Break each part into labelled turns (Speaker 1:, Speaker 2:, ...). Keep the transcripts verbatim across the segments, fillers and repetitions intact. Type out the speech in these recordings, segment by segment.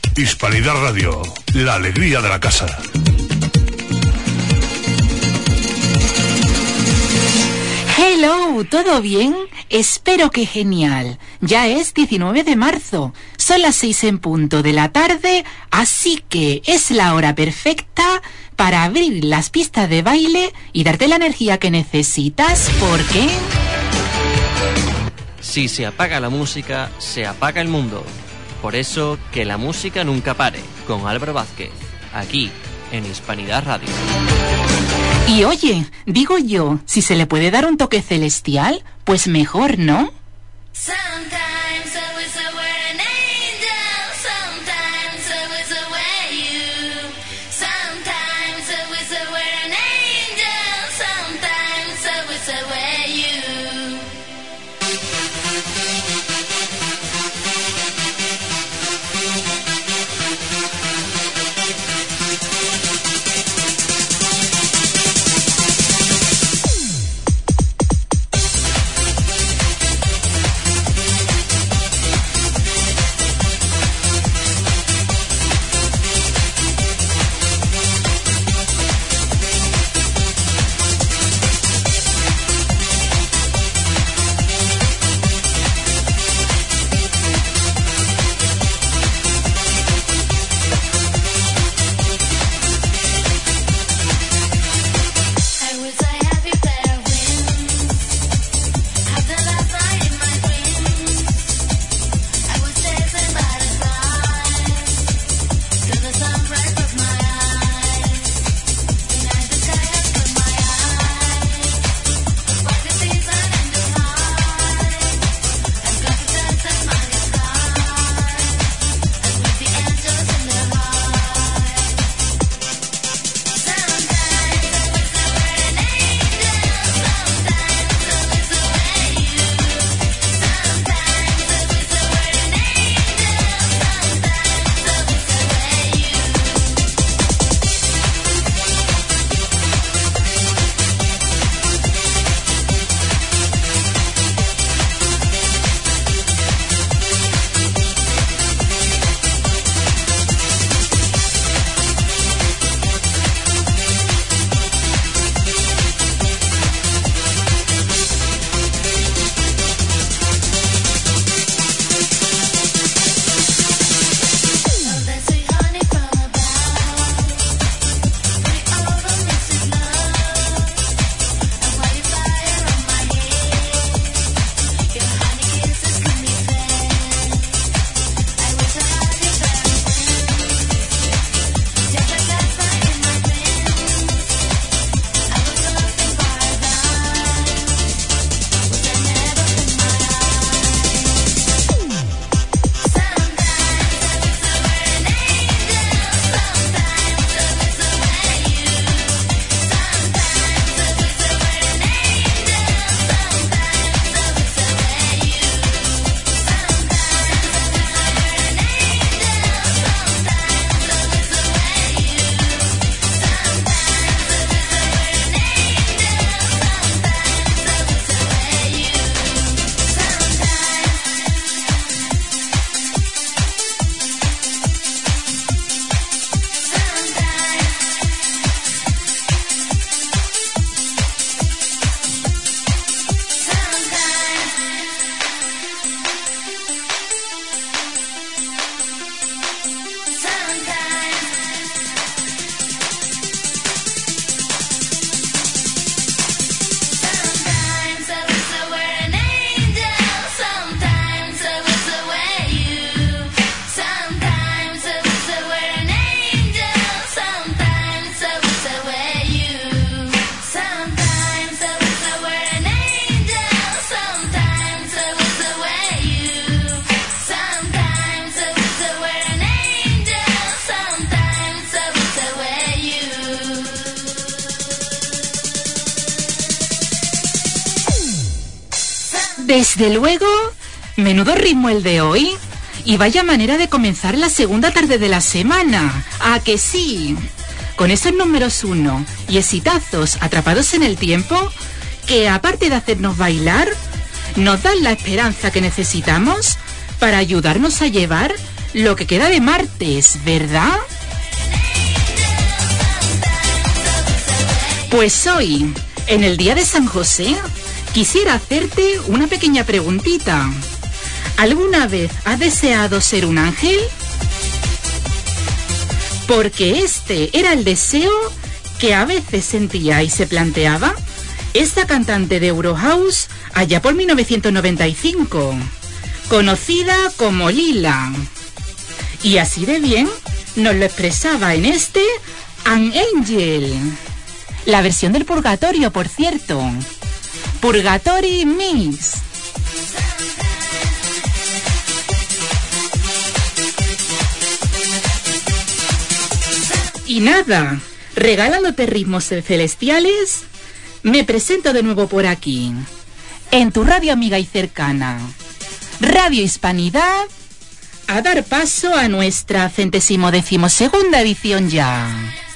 Speaker 1: Hispanidad Radio, la alegría de la casa.
Speaker 2: Hello, ¿todo bien? Espero que genial. Ya es diecinueve de marzo, son las seis en punto de la tarde, así que es la hora perfecta para abrir las pistas de baile y darte la energía que necesitas, porque...
Speaker 3: Si se apaga la música, se apaga el mundo. Por eso, que la música nunca pare, con Álvaro Vázquez, aquí, en Hispanidad Radio.
Speaker 2: Y oye, digo yo, si se le puede dar un toque celestial, pues mejor, ¿no? Desde luego, menudo ritmo el de hoy. Y vaya manera de comenzar la segunda tarde de la semana. ¿A que sí? Con esos números uno y exitazos atrapados en el tiempo, que aparte de hacernos bailar, nos dan la esperanza que necesitamos para ayudarnos a llevar lo que queda de martes, ¿verdad? Pues hoy, en el día de San José, quisiera hacerte una pequeña preguntita. ¿Alguna vez has deseado ser un ángel? Porque este era el deseo que a veces sentía y se planteaba esta cantante de Eurohouse allá por mil novecientos noventa y cinco, conocida como Lila. Y así de bien nos lo expresaba en este An Angel. La versión del Purgatorio, por cierto. Purgatory Mix. Y nada, regalándote ritmos celestiales, me presento de nuevo por aquí, en tu radio amiga y cercana, Radio Hispanidad, a dar paso a nuestra centésimo decimosegunda edición ya.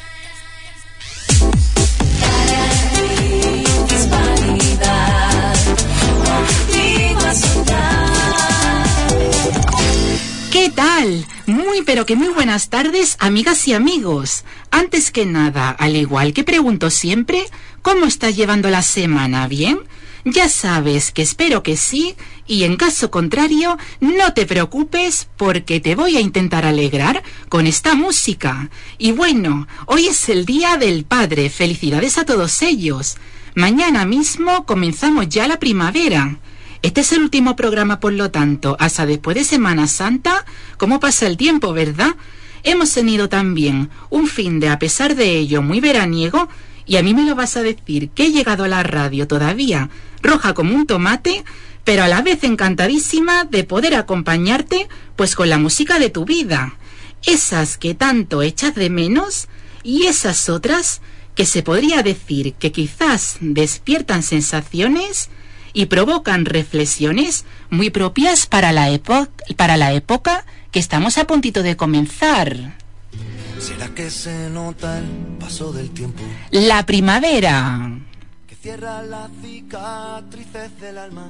Speaker 2: ¿Qué tal? Muy pero que muy buenas tardes, amigas y amigos. Antes que nada, al igual que pregunto siempre, ¿cómo estás llevando la semana? ¿Bien? Ya sabes que espero que sí, y en caso contrario, no te preocupes porque te voy a intentar alegrar con esta música. Y bueno, hoy es el Día del Padre, felicidades a todos ellos. Mañana mismo comenzamos ya la primavera. Este es el último programa, por lo tanto, hasta después de Semana Santa. ¿Cómo pasa el tiempo, verdad? Hemos tenido también un fin de, a pesar de ello, muy veraniego, y a mí me lo vas a decir que he llegado a la radio todavía roja como un tomate, pero a la vez encantadísima de poder acompañarte pues con la música de tu vida. Esas que tanto echas de menos y esas otras que se podría decir que quizás despiertan sensaciones y provocan reflexiones muy propias para la, epo- para la época que estamos a puntito de comenzar.
Speaker 4: ¿Será que se nota el paso del tiempo?
Speaker 2: La primavera.
Speaker 4: Que cierra las cicatrices del alma.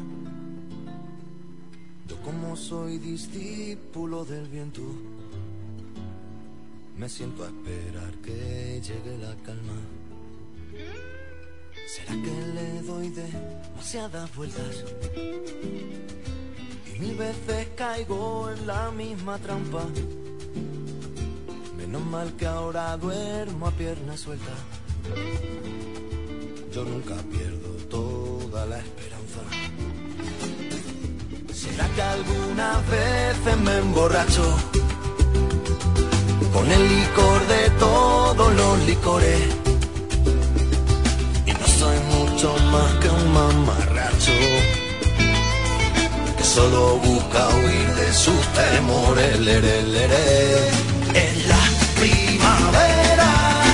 Speaker 4: Yo como soy discípulo del viento, me siento a esperar que llegue la calma. ¿Será que le doy demasiadas vueltas? Y mil veces caigo en la misma trampa. Menos mal que ahora duermo a pierna suelta. Yo nunca pierdo toda la esperanza. ¿Será que algunas veces me emborracho con el licor de todos los licores? Soy mucho más que un mamarracho que solo busca huir de sus temores. Lere, lere. En la primavera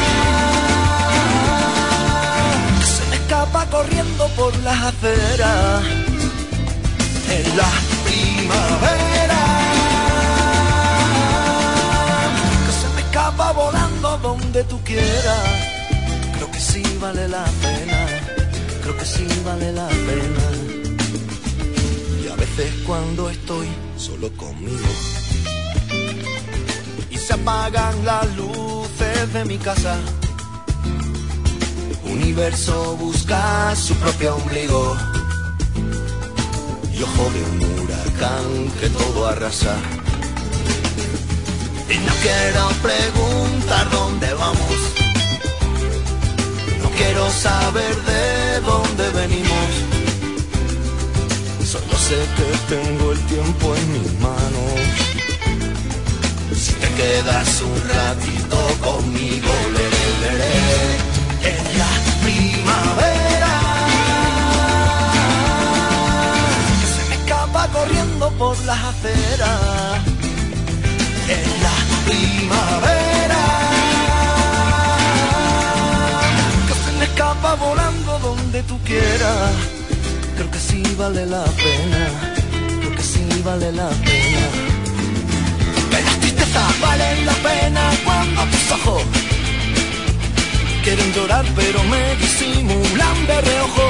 Speaker 4: se me escapa corriendo por las aceras. En la primavera que se me escapa volando donde tú quieras. Creo que sí vale la pena, creo que sí vale la pena. Y a veces cuando estoy solo conmigo y se apagan las luces de mi casa, universo busca su propio ombligo y ojo de un huracán que todo arrasa. Y no quiero preguntar dónde vamos, quiero saber de dónde venimos. Solo sé que tengo el tiempo en mis manos. Si te quedas un ratito conmigo, leré, leré, en la primavera que se me escapa corriendo por las aceras. En la primavera escapa volando donde tú quieras. Creo que sí vale la pena, creo que sí vale la pena. Que las tristezas valen la pena cuando tus ojos quieren llorar pero me disimulan de reojo.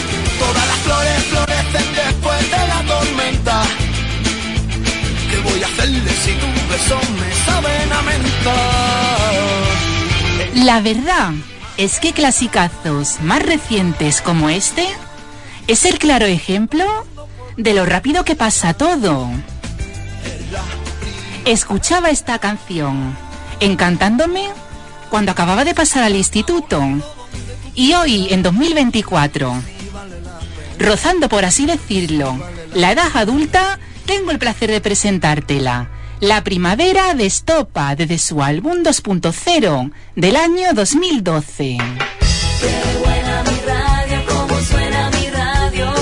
Speaker 4: Todas las flores florecen después de la tormenta. ¿Qué voy a
Speaker 2: La verdad es que clasicazos más recientes como este es el claro ejemplo de lo rápido que pasa todo. Escuchaba esta canción encantándome cuando acababa de pasar al instituto, y hoy, en dos mil veinticuatro, rozando, por así decirlo, la edad adulta, tengo el placer de presentártela. La Primavera de Estopa, desde su álbum dos punto cero del año dos mil doce.
Speaker 5: Qué buena mi radio, cómo suena mi radio.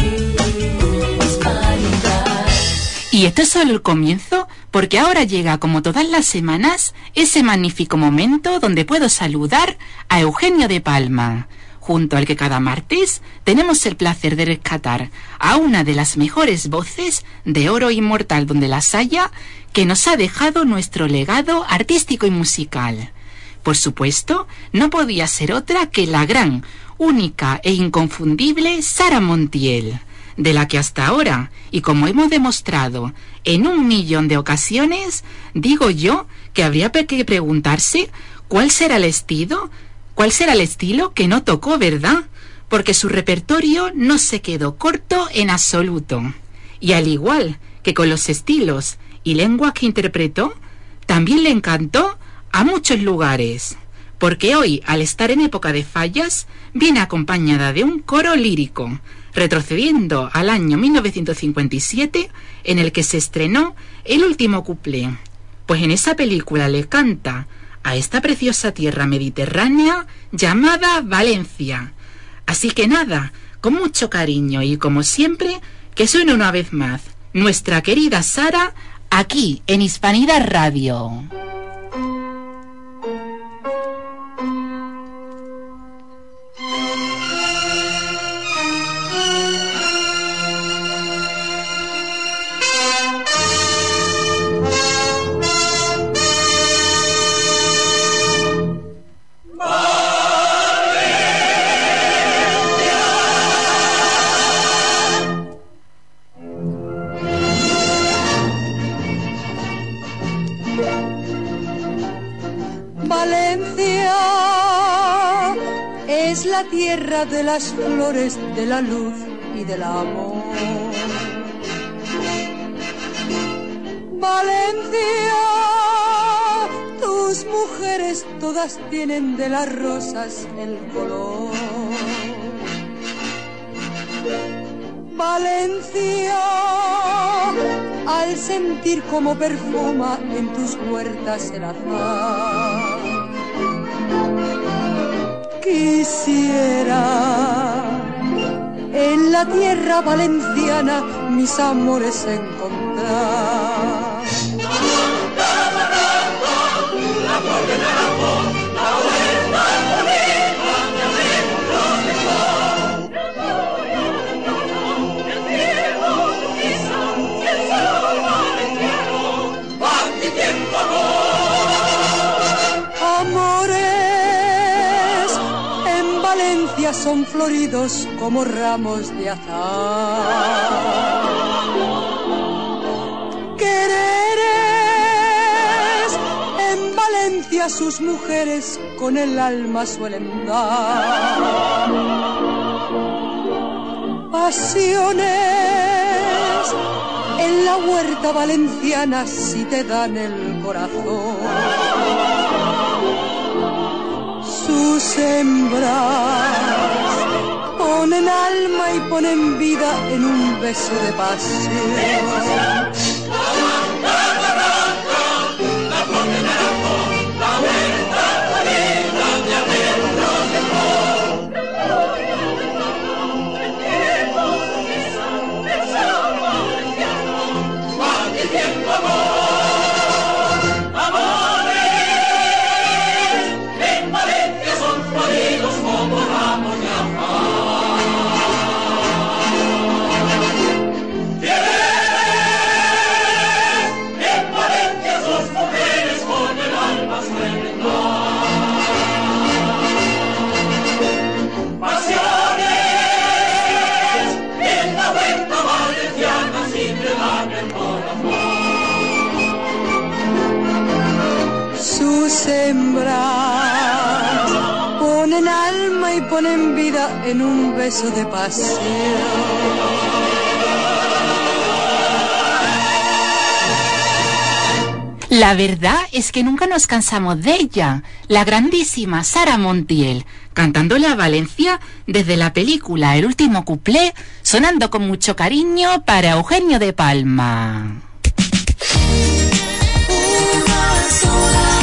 Speaker 5: Hispanidad.
Speaker 2: Y esto es solo el comienzo, porque ahora llega, como todas las semanas, ese magnífico momento donde puedo saludar a Eugenio de Palma, junto al que cada martes tenemos el placer de rescatar a una de las mejores voces de oro inmortal donde las haya, que nos ha dejado nuestro legado artístico y musical. Por supuesto, no podía ser otra que la gran, única e inconfundible Sara Montiel, de la que hasta ahora, y como hemos demostrado en un millón de ocasiones, digo yo que habría que preguntarse cuál será el estilo, cuál será el estilo que no tocó, ¿verdad? Porque su repertorio no se quedó corto en absoluto. Y al igual que con los estilos y lenguas que interpretó, también le encantó a muchos lugares, porque hoy, al estar en época de fallas, viene acompañada de un coro lírico, retrocediendo al año mil novecientos cincuenta y siete, en el que se estrenó El último cuplé, pues en esa película le canta a esta preciosa tierra mediterránea llamada Valencia. Así que nada, con mucho cariño y como siempre, que suene una vez más nuestra querida Sara, aquí en Hispanidad Radio.
Speaker 6: La tierra de las flores, de la luz y del amor. Valencia, tus mujeres todas tienen de las rosas el color. Valencia, al sentir como perfuma en tus huertas el azar. Quisiera en la tierra valenciana mis amores encontrar. Son floridos como ramos de azahar. Quereres en Valencia sus mujeres con el alma suelen dar. Pasiones en la huerta valenciana si te dan el corazón. Sus hembras ponen alma y ponen vida en un beso de pasión. Hembras y ponen vida en un beso de pasión.
Speaker 2: La verdad es que nunca nos cansamos de ella, la grandísima Sara Montiel, cantándole a Valencia desde la película El último cuplé, sonando con mucho cariño para Eugenio de Palma.
Speaker 5: Una sola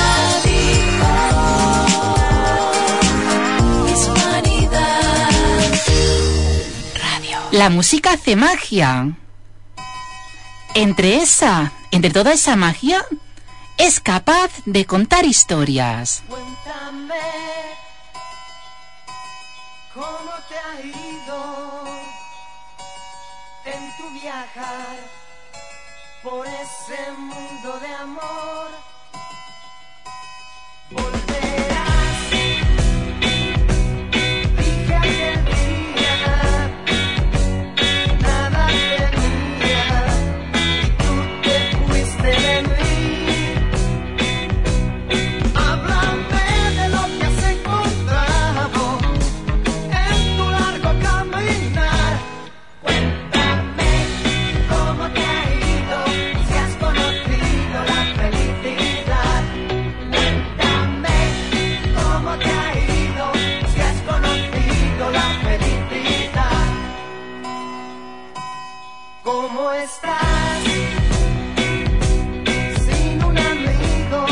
Speaker 5: radio, Hispanidad Radio.
Speaker 2: La música hace magia. Entre esa, entre toda esa magia, es capaz de contar historias.
Speaker 4: Cuéntame cómo te ha ido en tu viajar por ese mundo de amor. Volverás, dije aquel día, nada tenía y tú te fuiste de mí. Háblame de lo que has encontrado en tu largo caminar. Cuéntame cómo te ha ido, si has conocido la felicidad. Cuéntame cómo te ha ido, si has conocido la felicidad. ¿Cómo estás sin un amigo?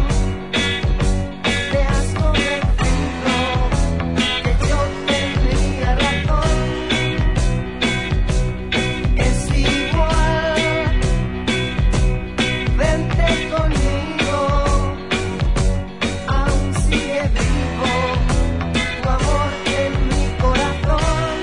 Speaker 4: Te has convencido que yo tenía razón. Es igual, vente conmigo, aún sigue vivo tu amor en mi corazón.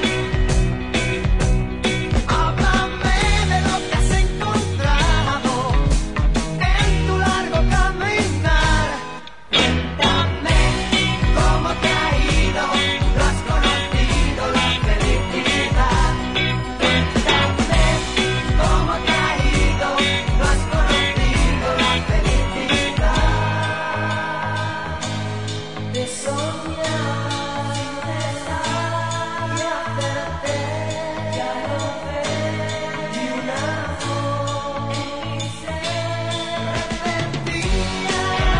Speaker 4: Háblame de lo que has encontrado en tu largo caminar. Cuéntame cómo te ha ido, lo has conocido la felicidad. Cuéntame cómo te ha ido, lo has conocido la felicidad. De soñar, de estar y hacerte ya no ves, y un amor en mi ser repentía.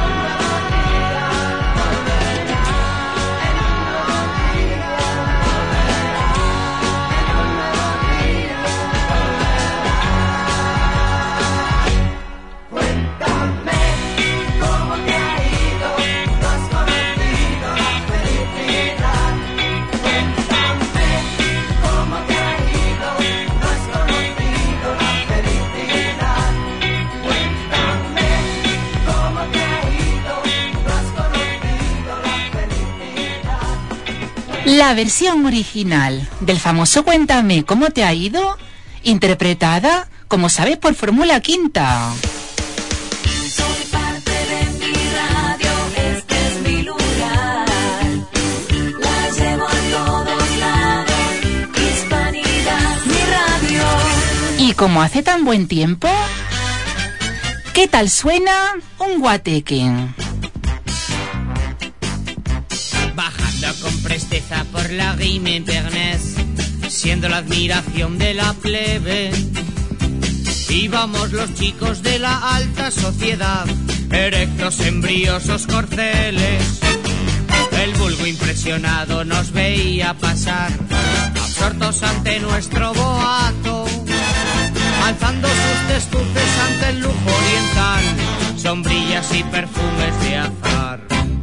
Speaker 4: Cuéntame cómo te ha ido, lo has conocido la felicidad. Cuéntame cómo te ha ido, lo has conocido la felicidad. Cuéntame cómo te ha ido, lo has conocido la felicidad.
Speaker 2: La versión original del famoso Cuéntame cómo te ha ido, interpretada, como sabes, por Fórmula Quinta.
Speaker 5: Soy parte de mi radio, este es mi lugar. La llevo a todos lados, Hispanidad, mi radio.
Speaker 2: Y como hace tan buen tiempo, ¿qué tal suena un guateque?
Speaker 7: Bajando con presteza por la rue Montparnasse, siendo la admiración de la plebe. Íbamos los chicos de la alta sociedad, erectos en briosos corceles. El vulgo impresionado nos veía pasar, absortos ante nuestro boato, alzando sus testuces ante el lujo oriental, sombrillas y perfumes de azar.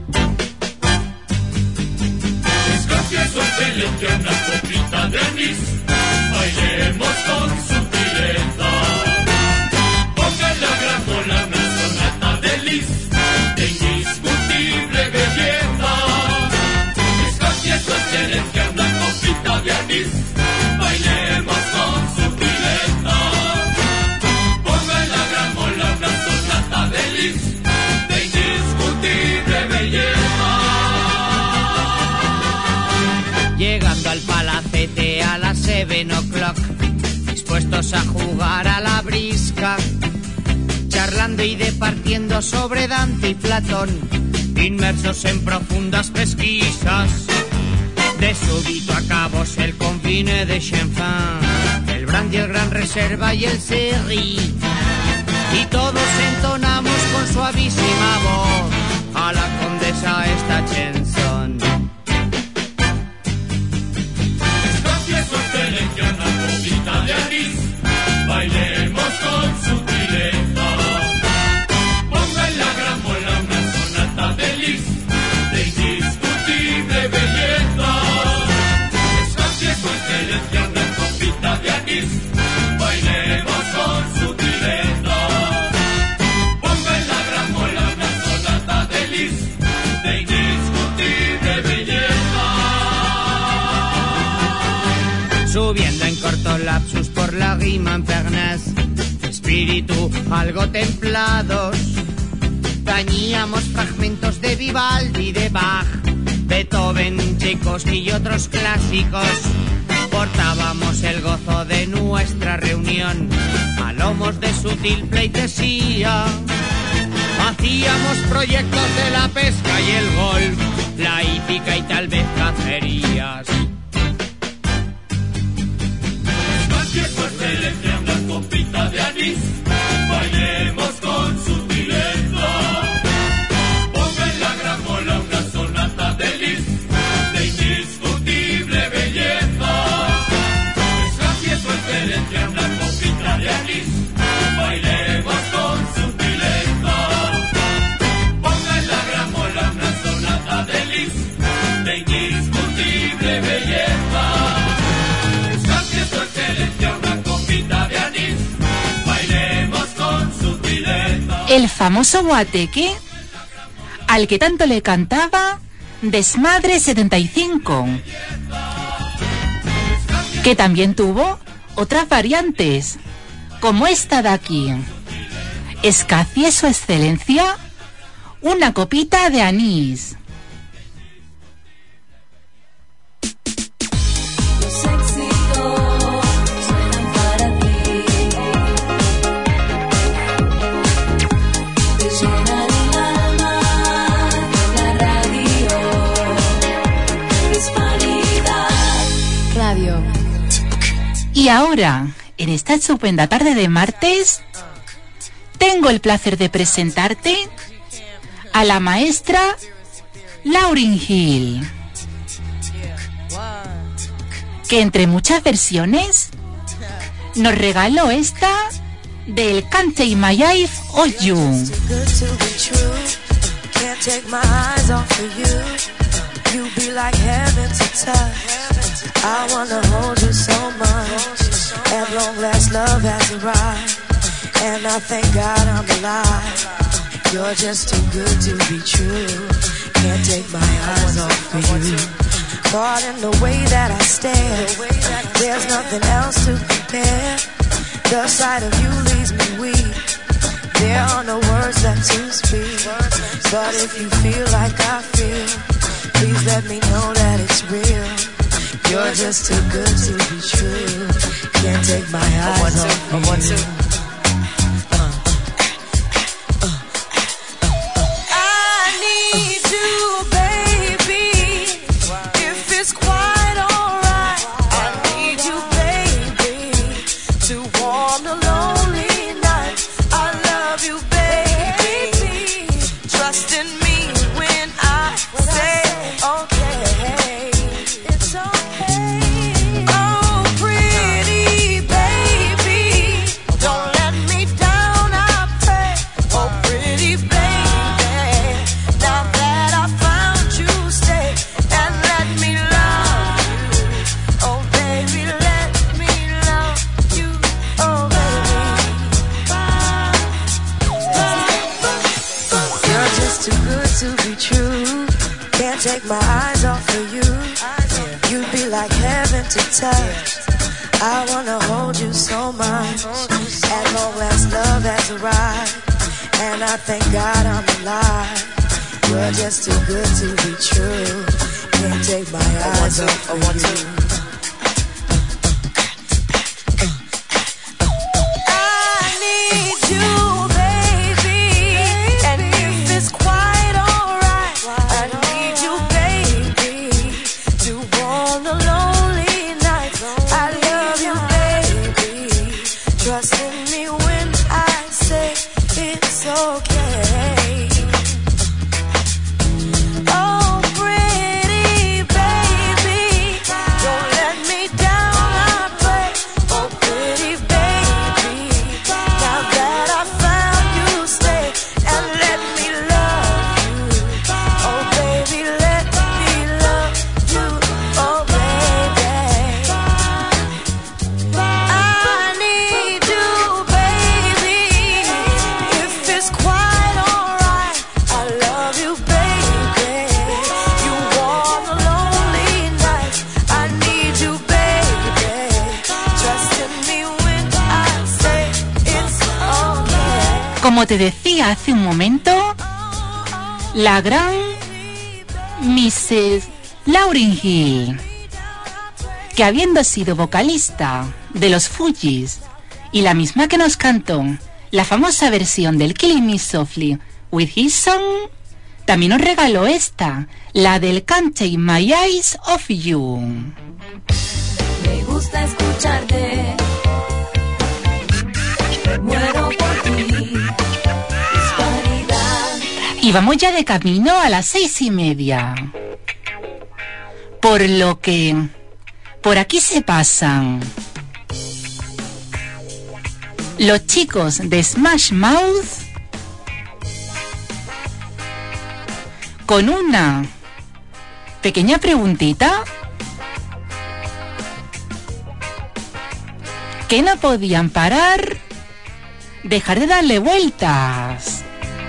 Speaker 8: Escocia es excelente, una copita de anís, bailemos con sutileza. Pongan la gramola, una sonata de Lis, de indiscutible belleza. Escocia es excelente, una copita de anís, bailemos con sutileza. Pongan la gramola, una sonata de Lis, de indiscutible belleza.
Speaker 7: Llegando al palacete a las seven o'clock, dispuestos a jugar a la brisca, charlando y departiendo sobre Dante y Platón, inmersos en profundas pesquisas. De súbito acabos el confine de champán, el brandy, el gran reserva y el sherry. Y todos entonamos con suavísima voz a la condesa esta chanson.
Speaker 8: Escocia su excelencia, una copita de anís, bailemos con sutileza. Ponga en la gramola una sonata de Lis, de indiscutible belleza. Escocia su excelencia, una copita de anís, bailemos con sutileza. Ponga en la gramola una sonata de Lis, de indiscutible belleza.
Speaker 7: Subiendo en corto lapsus por la rima en Pernes, espíritu algo templados, tañíamos fragmentos de Vivaldi, de Bach, Beethoven, Tchaikovsky y otros clásicos. Portábamos el gozo de nuestra reunión a lomos de sutil pleitesía. Hacíamos proyectos de la pesca y el golf, la hípica y tal vez cacerías.
Speaker 8: Escocia su excelencia, una copita de anís, bailemos con sutileza. Ponga en la gramola una sonata de Lis, de indiscutible belleza. Escocia su excelencia, una copita de anís, bailemos con sutileza. Ponga en la gramola una sonata de Lis, de indiscutible belleza. Escocia su excelencia, una copita de anís, bailemos con sutileza.
Speaker 2: El famoso guateque al que tanto le cantaba Desmadre setenta y cinco, que también tuvo otras variantes, como esta de aquí. Escacie su excelencia, una copita de anís.
Speaker 5: Los éxitos suenan para ti, te llenan el alma la radio, Hispanidad Radio.
Speaker 2: Y ahora, en esta estupenda tarde de martes, tengo el placer de presentarte a la maestra Lauryn Hill, que entre muchas versiones nos regaló esta del Can't Take My Eyes Off You.
Speaker 9: Good to be true. Can't take my eyes off of you. You be like heaven to touch. I wanna hold you so much. At long last, love has arrived, and I thank God I'm alive. You're just too good to be true. Can't take my eyes off of you. Caught in the way that I stare. There's nothing else to compare. The sight of you leaves me weak. There are no words left to speak. But if you feel like I feel, please let me know that it's real. You're just too good to be true. Can't take my eyes off of you. Take my eyes off of you. You'd be like heaven to touch. I wanna hold you so much. At long last, love has arrived, and I thank God I'm alive. You're just too good to be true. Can't take my eyes off of you. Trust in me when I say it's okay. Oh, pretty baby, don't let me down, I pray. Oh, pretty baby, now that I found you, stay and let me love you. Oh, baby, let me love you. Oh, baby, I need you, baby. If it's quite alright, I love you, baby. You warm the lonely nights. I need you, baby. Trust in me when I say it's okay.
Speaker 2: Como te decía hace un momento, la gran missus Lauryn Hill, que habiendo sido vocalista de los Fugees y la misma que nos cantó la famosa versión del Killing Me Softly with His Song, también nos regaló esta, la del Can't Take My Eyes Off You.
Speaker 5: Me gusta escucharte. Muero por ti. Hispanidad.
Speaker 2: Y vamos ya de camino a las seis y media. Por lo que por aquí se pasan los chicos de Smash Mouth con una pequeña preguntita que no podían parar, dejar de darle vueltas.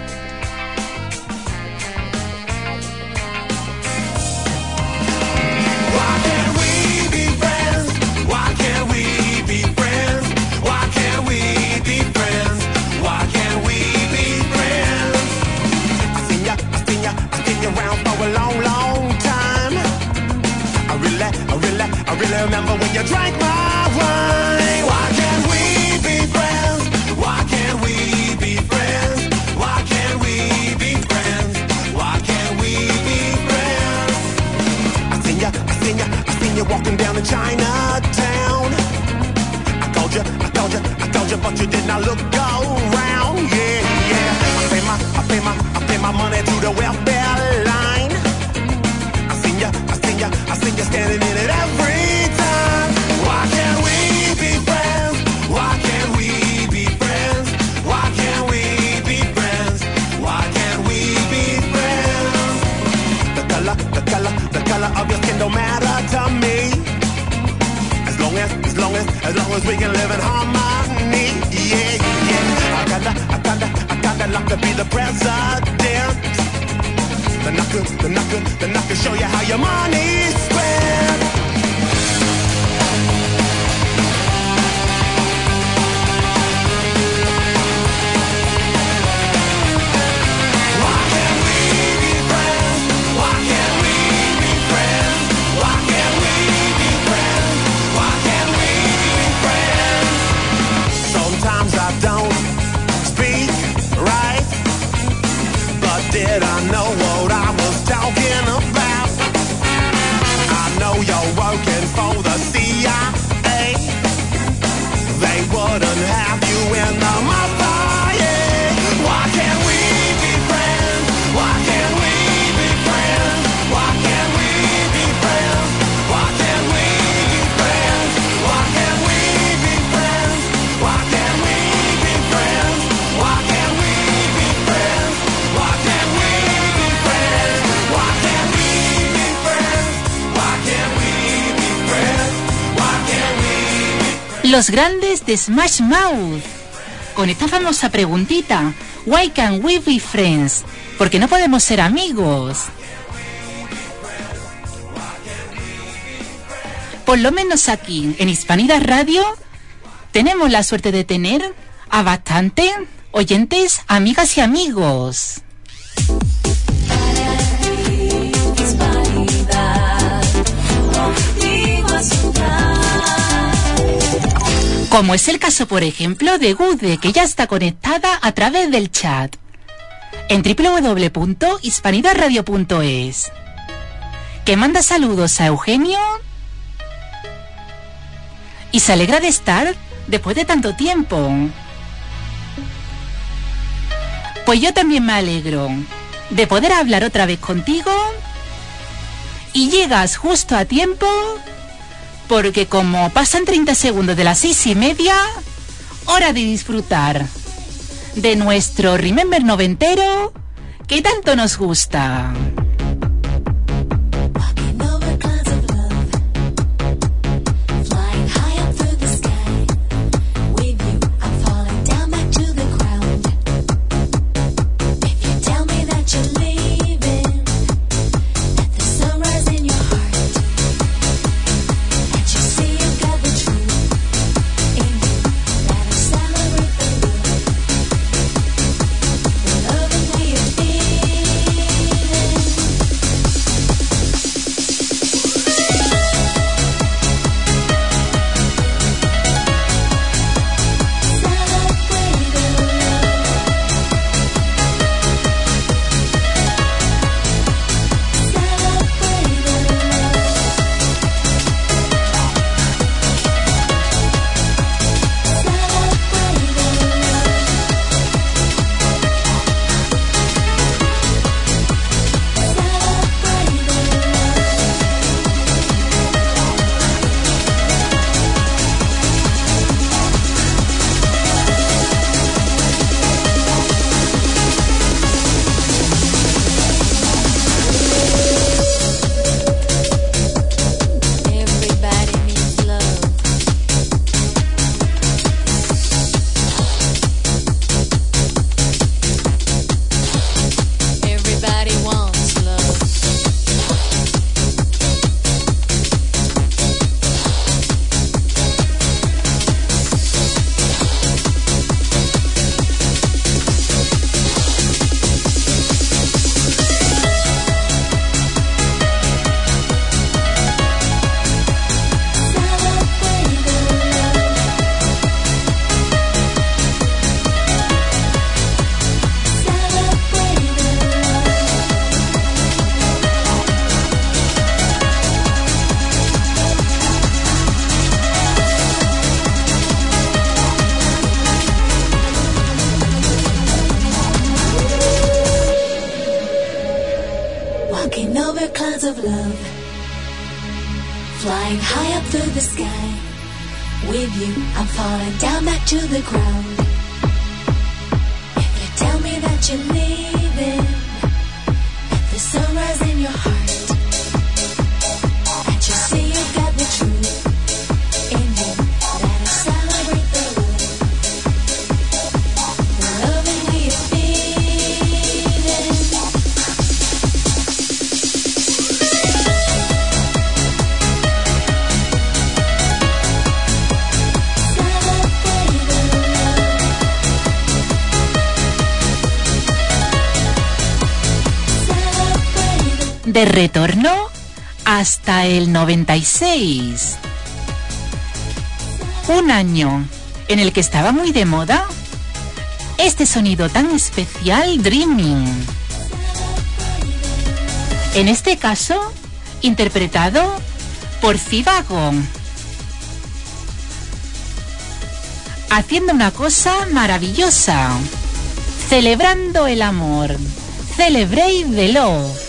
Speaker 10: Remember when you drank my wine? Why can't we be friends? Why can't we be friends? Why can't we be friends? Why can't we be friends? I seen ya, I seen ya, I seen you walking down in Chinatown. I called you, I called you, I called you, but you did not look around. Yeah, yeah. I pay my, I pay my, I pay my money to the welfare line. I seen ya, I seen ya, I seen ya standing in it every. Why can't we be friends? Why can't we be friends? Why can't we be friends? Why can't we be friends? The color, the color, the color of your skin don't matter to me. As long as, as long as, as long as we can live in harmony. Yeah, yeah. I kinda, I kinda, I kinda like to be the president. Then I could, then I could, then I could show you how your money's spent. Did I know what I was talking about? I know you're working for the C I A. They wouldn't have you in the mafia. Why can't we be friends? Why can't we be friends? Why can't we be friends? Why can't we be friends? Why can't we be friends? Why can't we be friends? Why can't we be friends? Why can't we be friends? Why can't we be friends? Why can't we be friends? Why can't we be
Speaker 2: Los grandes de Smash Mouth, con esta famosa preguntita, Why can't we be friends? ¿Por qué no podemos ser amigos? Por lo menos aquí, en Hispanidad Radio, tenemos la suerte de tener a bastante oyentes, amigas y amigos. Como es el caso, por ejemplo, de Gude, que ya está conectada a través del chat en doble u doble u doble u punto hispanidad radio punto es, que manda saludos a Eugenio y se alegra de estar después de tanto tiempo. Pues yo también me alegro de poder hablar otra vez contigo y llegas justo a tiempo porque como pasan treinta segundos de las seis y media, hora de disfrutar de nuestro Remember noventero que tanto nos gusta. De retorno hasta el noventa y seis. Un año en el que estaba muy de moda este sonido tan especial, Dreaming. En este caso, interpretado por Zivago, haciendo una cosa maravillosa, celebrando el amor. Celebrate the love.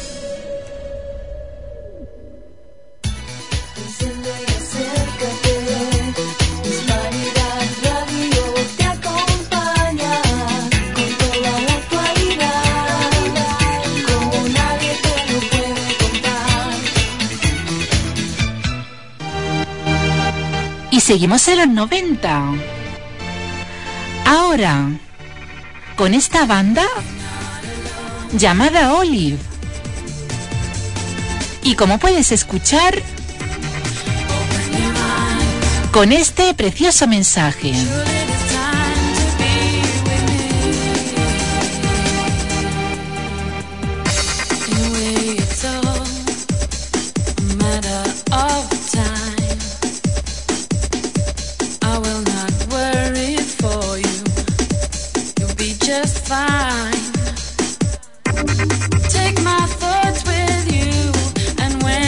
Speaker 2: Seguimos en los noventa. Ahora, con esta banda llamada Olive. Y como puedes escuchar, con este precioso mensaje.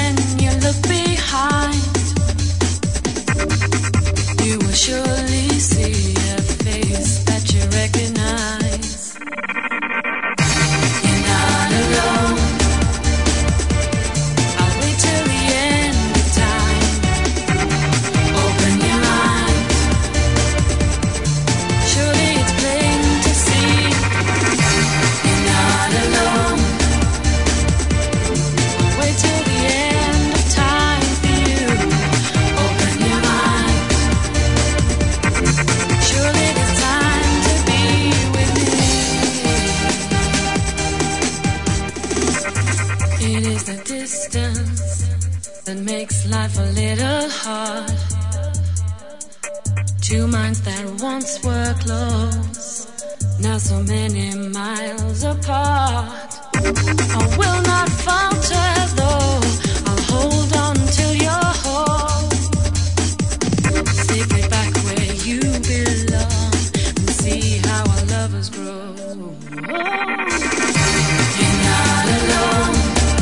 Speaker 11: Surely
Speaker 9: life a little hard. Two minds that once were close, now so many miles apart. I will not falter though, I'll hold on till you're home, safely back where you belong, and see how our lovers grow. You're not alone,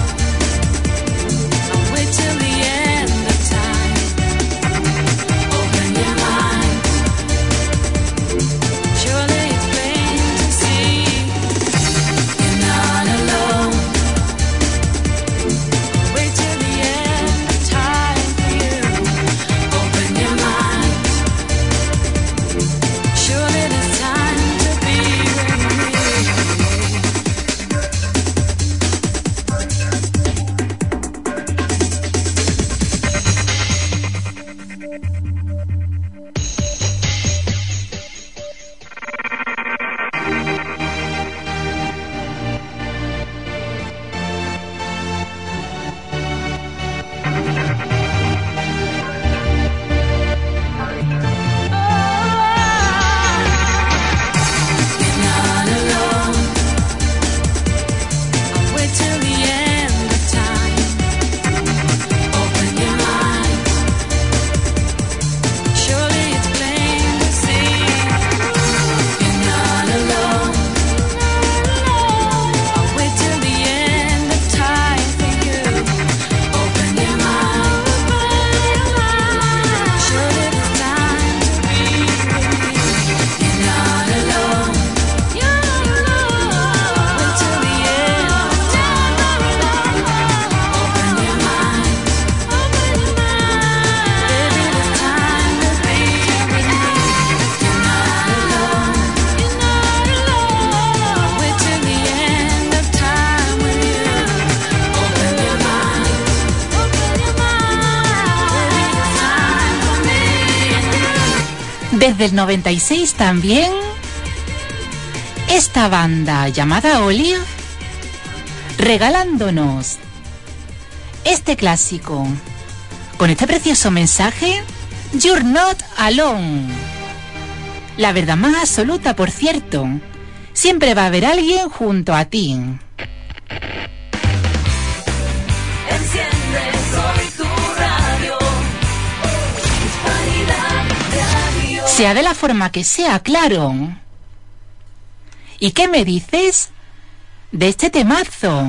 Speaker 9: I'll wait till the end of time. Open your mind, surely it's plain to see. You're not alone, I'll wait till the end of time for you. Open your mind, surely it's time to be with me. You're not alone, I'll wait till the end of time. Open your mind, surely it's plain to see. You're not alone, I'll wait till the end of time for you. Open your mind, surely it's time to be with me. You're not alone, you're not alone, wait till the end of time. Open your mind, open your mind, baby, it's time to be with me. You're not alone, you're not alone, wait till the end of time with you. Open your mind, open your mind, baby, it's time for me and you.
Speaker 2: Desde el noventa y seis también, esta banda llamada Olive, regalándonos este clásico, con este precioso mensaje, You're not alone. La verdad más absoluta, por cierto, siempre va a haber alguien junto a ti.
Speaker 5: Enciende hoy tu radio. Hispanidad Radio.
Speaker 2: Sea de la forma que sea, claro. ¿Y qué me dices de este temazo?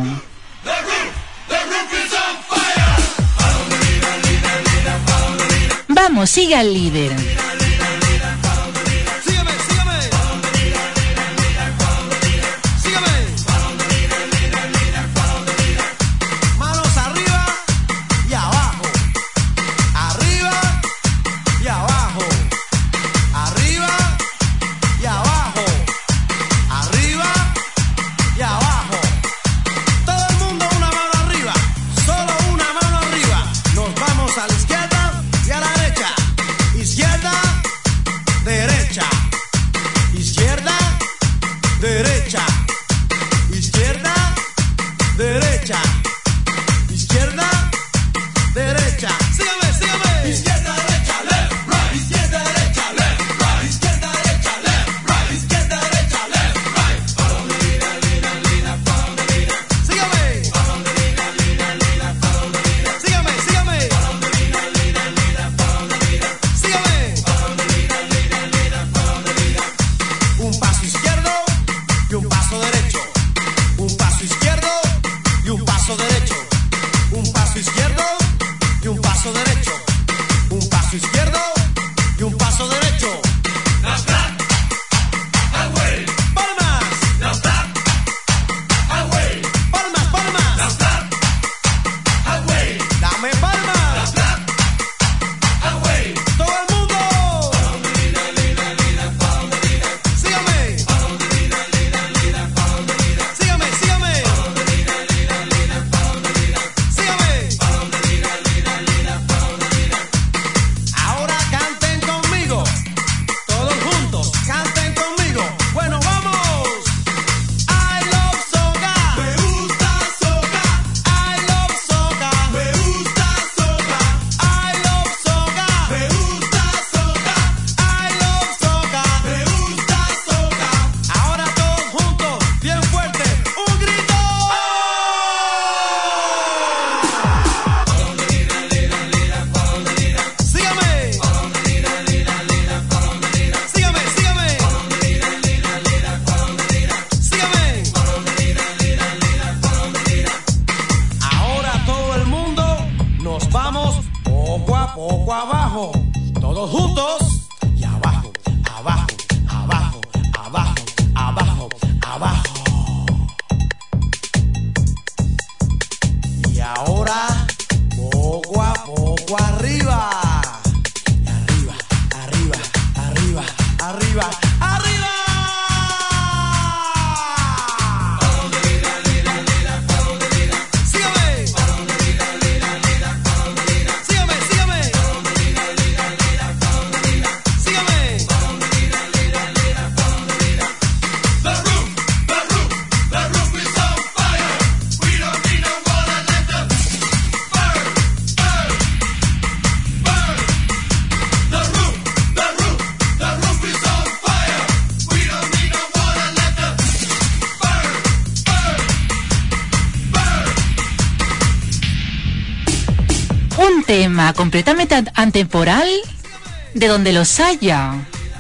Speaker 2: Vamos, sigue al líder.
Speaker 10: Sígueme, sígueme. Sígueme. Manos arriba y abajo. Arriba y abajo. Arriba y abajo. Arriba y abajo. Todo el mundo una mano arriba. Solo una mano arriba. Nos vamos a la izquierda y a la derecha. Izquierda, derecha. Izquierda, derecha. Izquierda, derecha. Izquierda, derecha. Sígame, sígame. Izquierda, derecha, left, right. Izquierda, derecha, left, right. Izquierda, derecha, left, right. Izquierda, derecha, left, right. Follow the leader, leader, leader, follow the leader. Sígame. Follow the leader, leader, leader, follow the leader. Sígame, sígame. Follow the leader, leader, leader, follow the leader. Sígame. Follow the leader, leader, leader, follow the arriba, arriba. Sígame. Sígame, sígame. Sígame.
Speaker 8: The roof, the roof, the roof is on fire. We don't need no water, let the burn, burn, burn. The roof, the roof, the roof is on fire. We don't need no water, let the burn, burn, burn.
Speaker 2: Un tema completamente an- atemporal de donde los haya.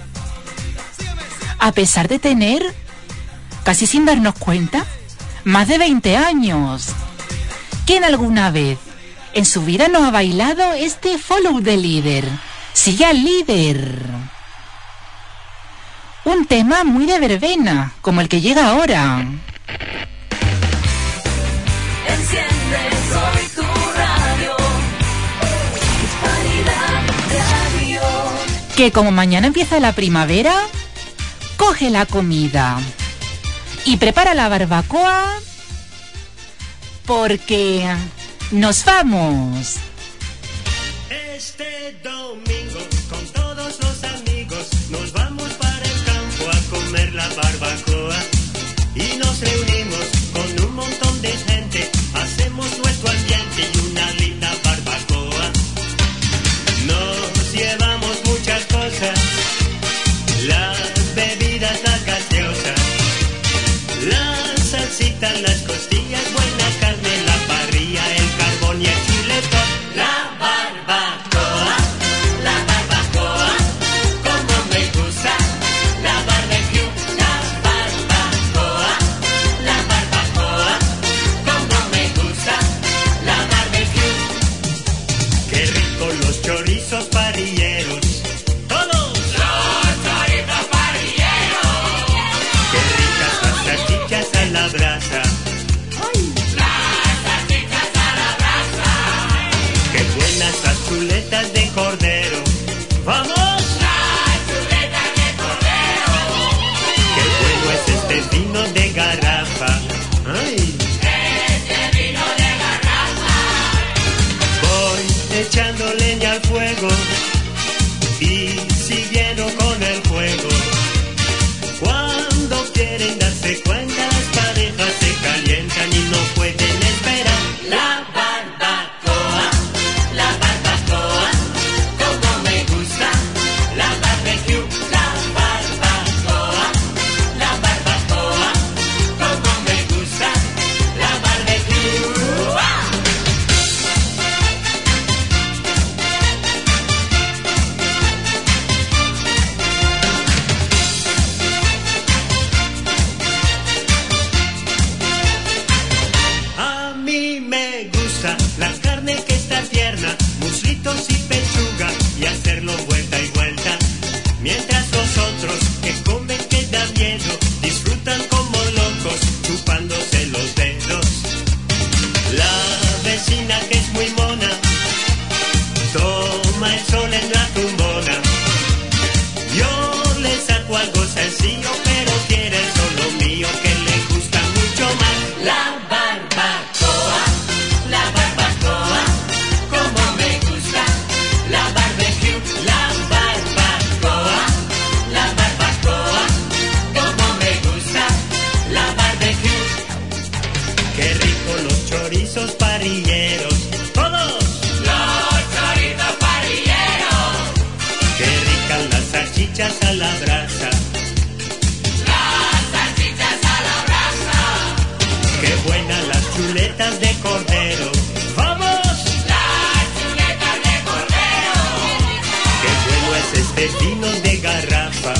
Speaker 2: A pesar de tener, casi sin darnos cuenta, más de veinte años. ¿Quién alguna vez en su vida no ha bailado este Follow the Leader? Sigue al líder. Un tema muy de verbena, como el que llega ahora.
Speaker 5: Enciende hoy tu radio. Hispanidad Radio.
Speaker 2: Que como mañana empieza la primavera, coge la comida y prepara la barbacoa porque nos vamos.
Speaker 11: Este domingo con todos los amigos nos vamos para el campo a comer la barbacoa y nos reunimos con un montón de gente, hacemos nuestro ambiente y una linda barbacoa. Nos llevamos muchas cosas, las bebidas, las gaseosas, las salsitas, las costillas, buena carne, la parrilla, el carbón y el chuletón. La barbacoa, la barbacoa, como me gusta, la barbecue, la barbacoa, la barbacoa, como me gusta, la barbecue. Qué rico los chorizos parrilleros, todos los chorizos parrilleros. Qué ricas las salchichas a la brasa. Las salchichas a la brasa. Qué buenas las chuletas de cordero. ¡Vamos! Las chuletas de cordero. Qué bueno es este vino de garrafa. ¡Ay! Este vino de garrafa. Voy echando leña al fuego y siguiendo con el fuego. Cuando quieren darse cuenta, las parejas se calientan y no pueden esperar. La barbacoa, la barbacoa, como me gusta, la barbecue, la barbacoa, la barbacoa, como me gusta, la barbecue. ¡Ah! A mí me gusta la carne que está tierna, muslitos y pechuga, y hacerlo vuelta y vuelta. Mientras los otros que comen que da miedo, disfrutan como locos, chupándose los dedos. La vecina que es muy mona, toma el sol en la tumbona. Yo le saco algo sencillo, pero quiere solo mío, que le gusta mucho más. La barbacoa, la barbacoa, como me gusta, la barbecue, la barbacoa, la barbacoa, como me gusta, la barbecue. Qué rico los chorizos parrilleros, todos los chorizos parrilleros. Qué ricas las salchichas a la brasa. Las salchichas a la brasa. Qué buenas las chuletas de cordero. ¡Vamos! Las chuletas de cordero. Qué bueno es este vino de garrafa.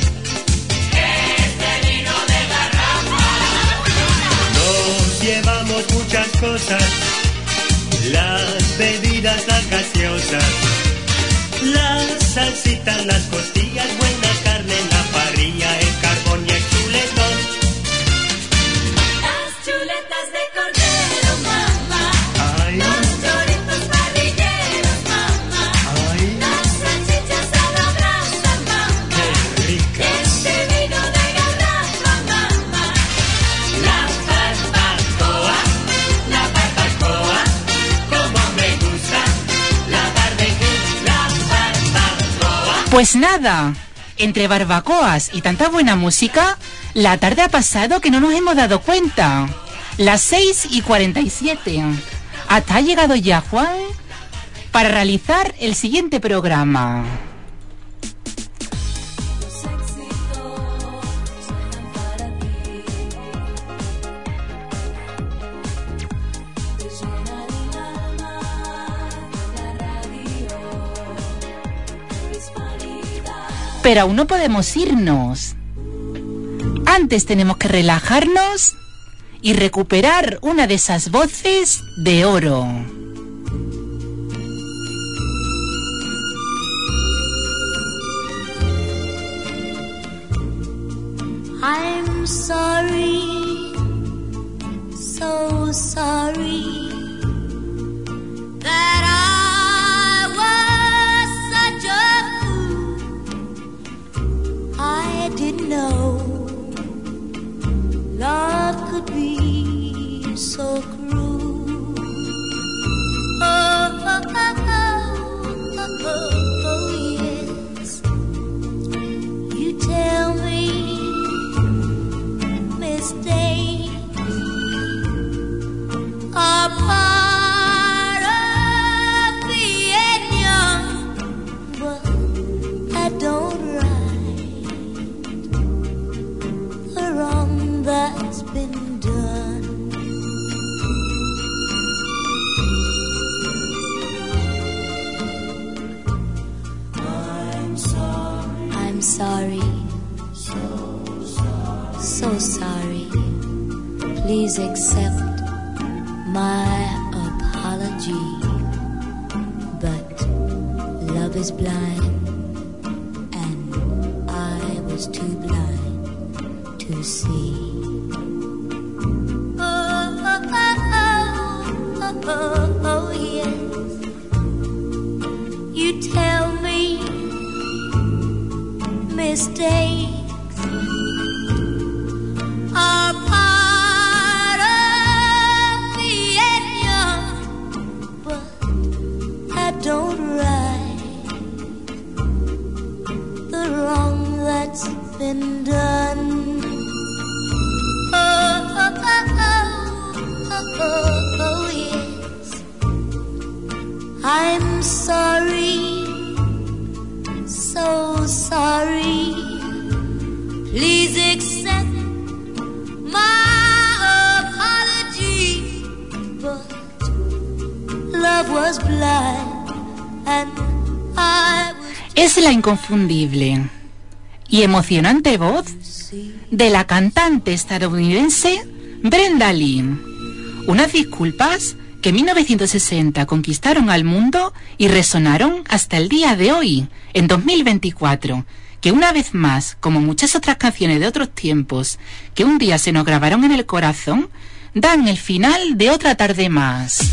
Speaker 11: Este vino de garrafa. Nos llevamos muchas cosas, las bebidas, las gaseosas, las salsitas, las costillas, buena carne, la parrilla, el carbón y el chuletón.
Speaker 5: Las chuletas de cordero, mamá.
Speaker 11: Ay,
Speaker 5: Los chorizos parrilleros, mamá.
Speaker 11: ay,
Speaker 5: Las salchichas a la brasa, mamá.
Speaker 11: qué rico.
Speaker 2: Pues nada, entre barbacoas y tanta buena música, la tarde ha pasado que no nos hemos dado cuenta. Las seis y cuarenta y siete. Hasta ha llegado ya Juan para realizar el siguiente programa. Pero aún no podemos irnos. Antes tenemos que relajarnos y recuperar una de esas voces de oro.
Speaker 12: I'm sorry, so sorry that I was such a fool. I didn't know love could be so cruel. Oh, oh, oh, oh, oh, oh, yes. You tell me mistakes are part of being young, but I don't right the wrong that's been done. I'm sorry. I'm sorry. So sorry. So sorry. Please accept my apology. But love is blind, and I was too blind to see. Oh, oh, yes. You tell me mistakes are part of being young, but I don't right the wrong that's been done. Oh, oh, oh, oh, oh, oh, yes. I'm sorry, so sorry. Please accept my apology. But love was blind and I was...
Speaker 2: Es la inconfundible y emocionante voz de la cantante estadounidense Brenda Lee. Unas disculpas que en mil novecientos sesenta conquistaron al mundo y resonaron hasta el día de hoy, en dos mil veinticuatro, que una vez más, como muchas otras canciones de otros tiempos que un día se nos grabaron en el corazón, dan el final de otra tarde más.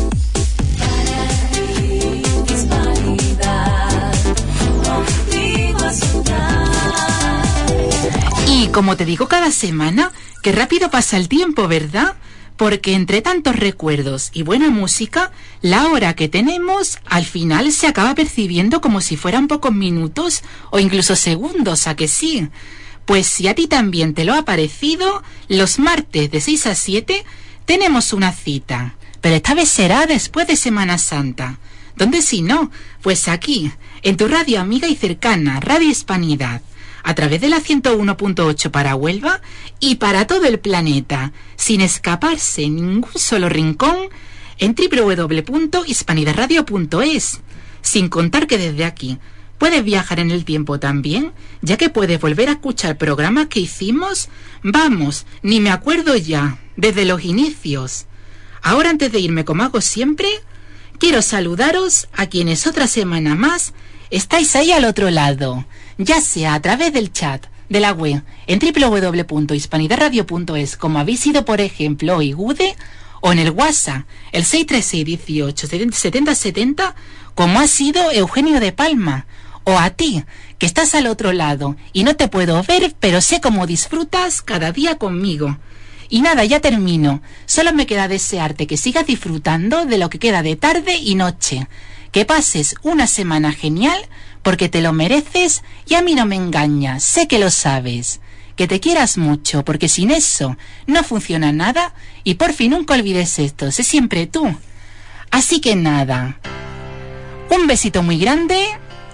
Speaker 2: Y como te digo cada semana, que rápido pasa el tiempo, ¿verdad? Porque entre tantos recuerdos y buena música, la hora que tenemos al final se acaba percibiendo como si fueran pocos minutos o incluso segundos, ¿a que sí? Pues si a ti también te lo ha parecido, los martes de seis a siete tenemos una cita, pero esta vez será después de Semana Santa. ¿Dónde si no? Pues aquí, en tu radio amiga y cercana, Radio Hispanidad, a través de la ciento uno punto ocho para Huelva y para todo el planeta, sin escaparse en ningún solo rincón, en doble u doble u doble u punto hispanidad radio punto es. Sin contar que desde aquí puedes viajar en el tiempo también, ya que puedes volver a escuchar programas que hicimos, vamos, ni me acuerdo ya, desde los inicios. Ahora, antes de irme como hago siempre, quiero saludaros a quienes otra semana más estáis ahí al otro lado, ya sea a través del chat de la web en doble u doble u doble u punto hispanidad radio punto es, como habéis sido por ejemplo hoy Gude, o en el WhatsApp, el seis tres seis, dieciocho, setenta, setenta, como ha sido Eugenio de Palma, o a ti, que estás al otro lado y no te puedo ver, pero sé cómo disfrutas cada día conmigo. Y nada, ya termino. Solo me queda desearte que sigas disfrutando de lo que queda de tarde y noche. Que pases una semana genial, porque te lo mereces y a mí no me engañas, sé que lo sabes. Que te quieras mucho, porque sin eso no funciona nada y por fin nunca olvides esto, sé siempre tú. Así que nada, un besito muy grande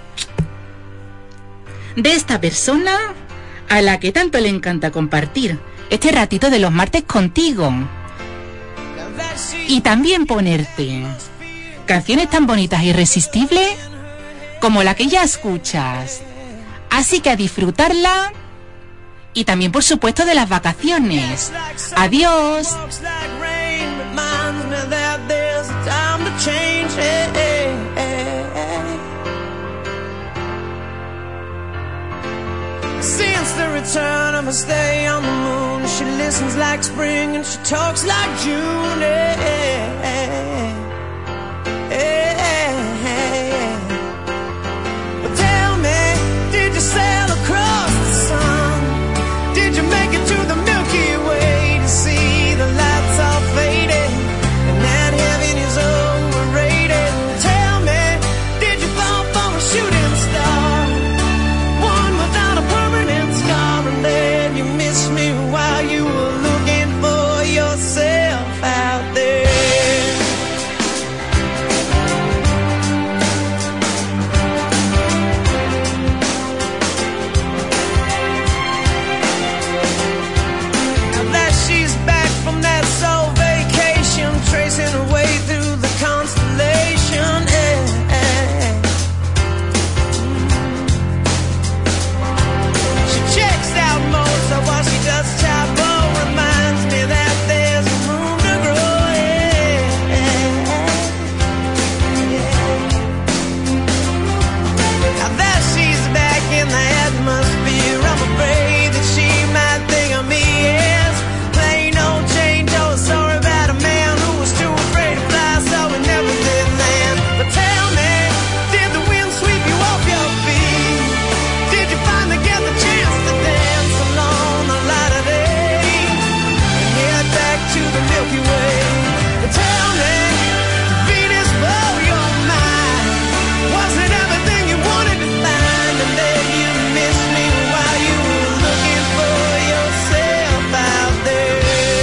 Speaker 2: de esta persona a la que tanto le encanta compartir este ratito de los martes contigo. Y también ponerte canciones tan bonitas e irresistibles como la que ya escuchas. Así que a disfrutarla y también, por supuesto, de las vacaciones. Adiós.
Speaker 10: Since the return of her stay on the moon, she listens like spring and she talks like June. Hey, hey, hey, hey. But tell me, did you sail across the sun? Did you make it to the Milky Way to see the lights all faded and that heaven is overrated? Tell me, did you fall from a shooting star? One without a permanent scar, and then you missed me while you were looking for yourself out there. Now that she's back from that soul vacation, tracing her way through the constellation. eh, eh. She checks out most of what she does. Chapel reminds me that there's room to grow. yeah, yeah. Now that she's back in the atmosphere, I'm afraid that she might think of me as plain old Jane Doe. Sorry about a man who was too afraid to fly, so we never did land. But tell me, did the wind sweep you off your feet? Did you finally get the chance to dance along the light of day and head back to the Milky Way? But tell me, did Venus blow your mind? Was it everything you wanted to find? And then you missed me while you were looking for yourself out there.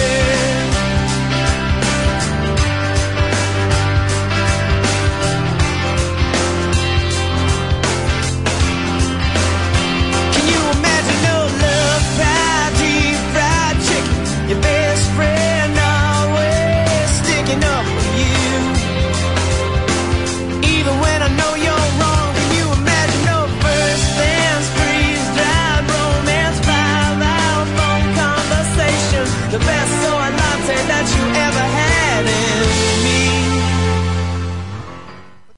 Speaker 10: Can you imagine no love, fried deep fried chicken? Your best friend always sticking up for you. Even when I know you're wrong, can you imagine no first dance, freeze dried romance, five hour phone conversation? The best